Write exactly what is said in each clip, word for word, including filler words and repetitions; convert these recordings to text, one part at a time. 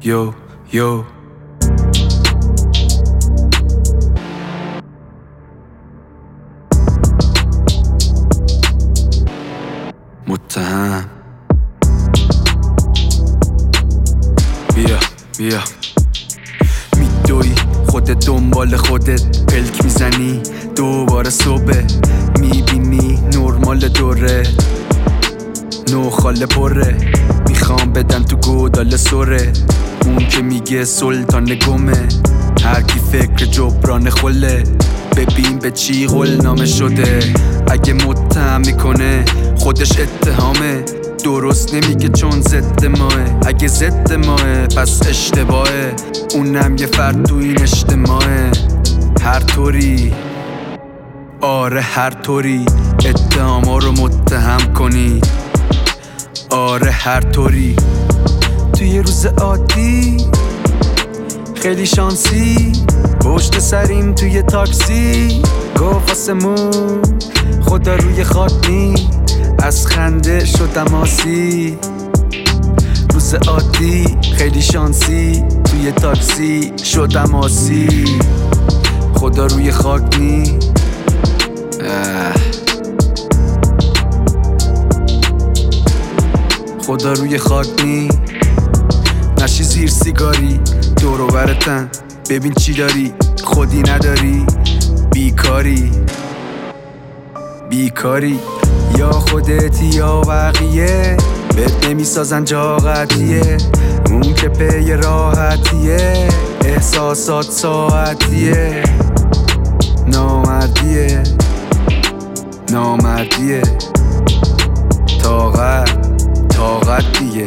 یو یو متهم بیا بیا میدوی خودت دنبال خودت پلک میزنی دوباره صبح میبینی نرمال دوره نو خاله بره میخوام بدم تو گودال سره اون که میگه سلطان گمه هر کی فکر جبران خله ببین به چی غل نامه شده اگه متهم میکنه خودش اتهامه درست نمیگه چون ضد ماه اگه ضد ماه پس اشتباهه اونم یه فرد تو این اجتماعه هر طوری آره هر طوری اتهاما رو متهم کنی آره هر طوری توی روز عادی خیلی شانسی پشت سریم توی تاکسی گفت آسمون خدا روی خاک نی از خنده شدم آسی روز عادی خیلی شانسی توی تاکسی شدم آسی خدا روی خاک نی خدا روی خاک نی نشی زیر سیگاری دورو برتن ببین چی داری خودی نداری بیکاری بیکاری یا خودتی یا بقیه بهت نمیسازن جا قطیه اون که پی راحتیه احساسات ساعتیه نامردیه نامردیه طاقت طاقت دیگه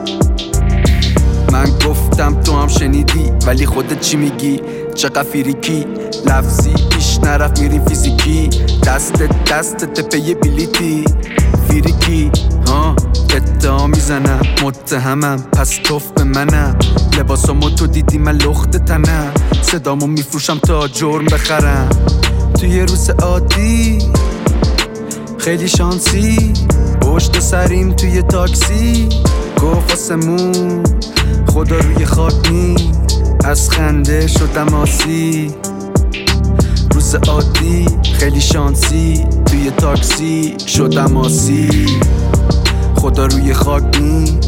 من گفتم تو هم شنیدی ولی خودت چی میگی چقدر فیریکی لفظی پیش نرفت میریم فیزیکی دستت دستت پی بلیتی فیریکی ها اتهام میزنم متهمم پس توف به منم لباسامو تو دیدی من لخت تنم صدامو میفروشم تا جرم بخرم توی روز عادی خیلی شانسی پشت سریم توی تاکسی گفت آسمون خدا روی خاک نی از خنده شدم آسی روز عادی خیلی شانسی توی تاکسی شدم آسی خدا روی خاک نی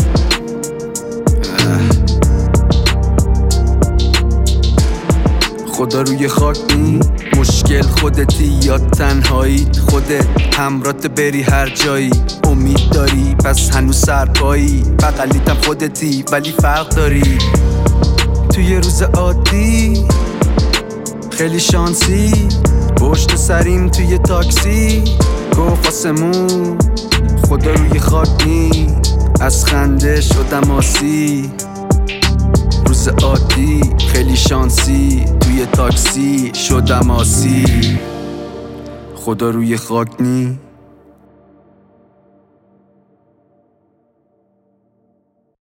خدا روی خاک نی مشکل خودتی یا تنهایی خودت همرات بری هر جایی امید داری پس هنوز سرپایی بغلیتم خودتی ولی فرق داری توی روز عادی خیلی شانسی پشت سریم توی تاکسی گفت آسمون خدا روی خاک نی از خنده شدم آسی روز عادی خیلی شانسی توی تاکسی شدم آسی خدا روی خاک نی